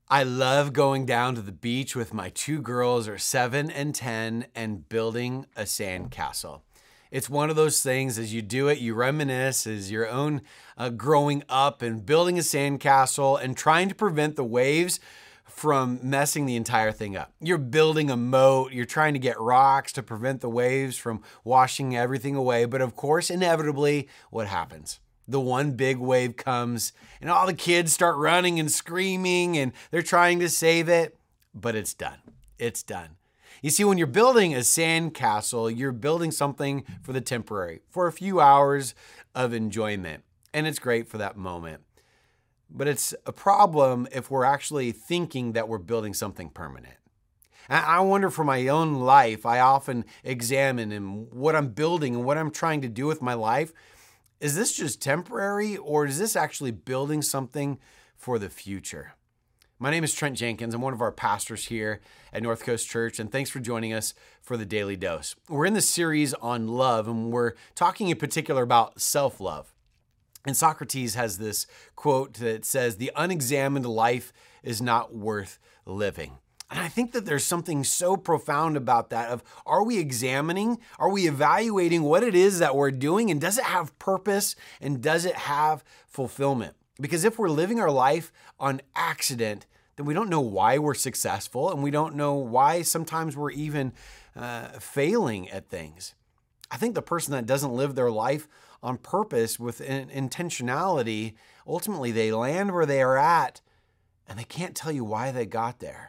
I love going down to the beach with my two girls, are 7 and 10, and building a sandcastle. It's one of those things, as you do it, you reminisce as your own growing up and building a sandcastle and trying to prevent the waves from messing the entire thing up. You're building a moat, you're trying to get rocks to prevent the waves from washing everything away. But of course, inevitably, what happens? The one big wave comes and all the kids start running and screaming and they're trying to save it, but it's done. It's done. You see, when you're building a sandcastle, you're building something for the temporary, for a few hours of enjoyment. And it's great for that moment. But it's a problem if we're actually thinking that we're building something permanent. I wonder for my own life, I often examine and what I'm building and what I'm trying to do with my life. Is this just temporary, or is this actually building something for the future? My name is Trent Jenkins. I'm one of our pastors here at North Coast Church, and thanks for joining us for the Daily Dose. We're in the series on love, and we're talking in particular about self-love. And Socrates has this quote that says, "The unexamined life is not worth living." And I think that there's something so profound about that of, are we examining, are we evaluating what it is that we're doing, and does it have purpose, and does it have fulfillment? Because if we're living our life on accident, then we don't know why we're successful, and we don't know why sometimes we're even failing at things. I think the person that doesn't live their life on purpose with intentionality, ultimately they land where they are at, and they can't tell you why they got there.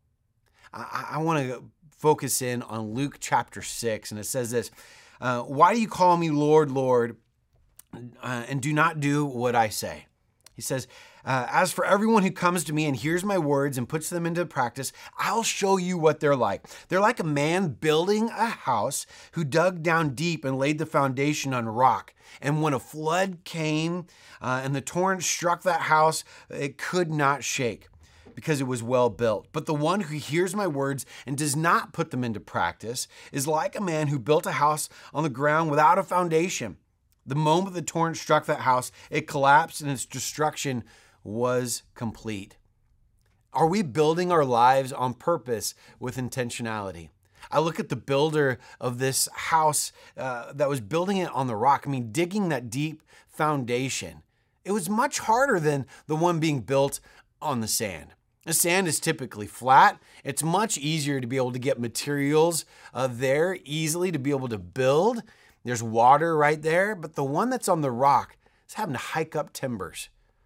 I want to focus in on Luke chapter 6, and it says this, "Why do you call me Lord, Lord, and do not do what I say?" He says, "As for everyone who comes to me and hears my words and puts them into practice, I'll show you what they're like. They're like a man building a house who dug down deep and laid the foundation on rock. And when a flood came and the torrent struck that house, it could not shake, because it was well built. But the one who hears my words and does not put them into practice is like a man who built a house on the ground without a foundation. The moment the torrent struck that house, it collapsed and its destruction was complete." Are we building our lives on purpose with intentionality? I look at the builder of this house that was building it on the rock. I mean, digging that deep foundation. It was much harder than the one being built on the sand. The sand is typically flat. It's much easier to be able to get materials there easily to be able to build. There's water right there, but the one that's on the rock is having to hike up timbers,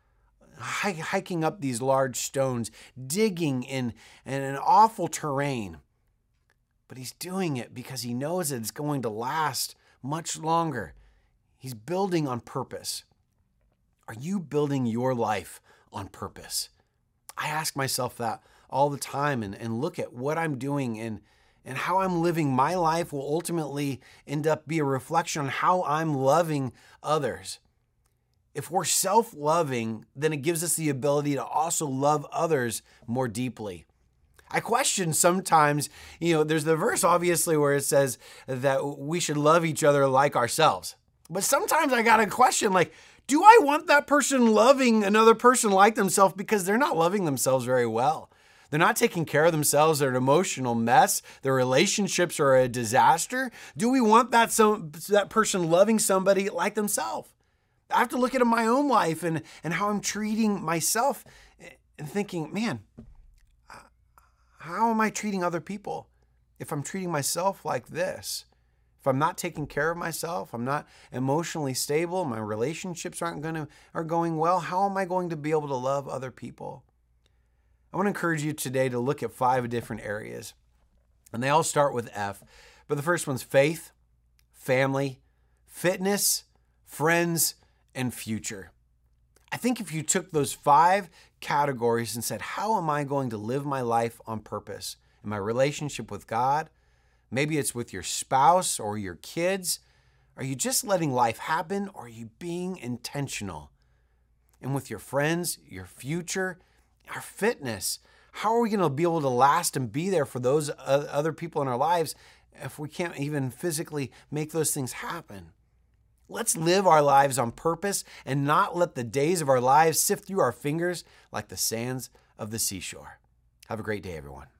hiking up these large stones, digging in an awful terrain. But he's doing it because he knows that it's going to last much longer. He's building on purpose. Are you building your life on purpose? I ask myself that all the time and look at what I'm doing and how I'm living my life will ultimately end up be a reflection on how I'm loving others. If we're self-loving, then it gives us the ability to also love others more deeply. I question sometimes, there's the verse obviously where it says that we should love each other like ourselves. But sometimes I got to question, do I want that person loving another person like themselves, because they're not loving themselves very well? They're not taking care of themselves. They're an emotional mess. Their relationships are a disaster. Do we want that person loving somebody like themselves? I have to look at my own life and how I'm treating myself and thinking, man, how am I treating other people if I'm treating myself like this? If I'm not taking care of myself, I'm not emotionally stable, my relationships are going well, how am I going to be able to love other people? I want to encourage you today to look at 5 different areas. And they all start with F. But the first one's faith, family, fitness, friends, and future. I think if you took those 5 categories and said, how am I going to live my life on purpose? In my relationship with God, maybe it's with your spouse or your kids. Are you just letting life happen, or are you being intentional? And with your friends, your future, our fitness, how are we going to be able to last and be there for those other people in our lives if we can't even physically make those things happen? Let's live our lives on purpose and not let the days of our lives sift through our fingers like the sands of the seashore. Have a great day, everyone.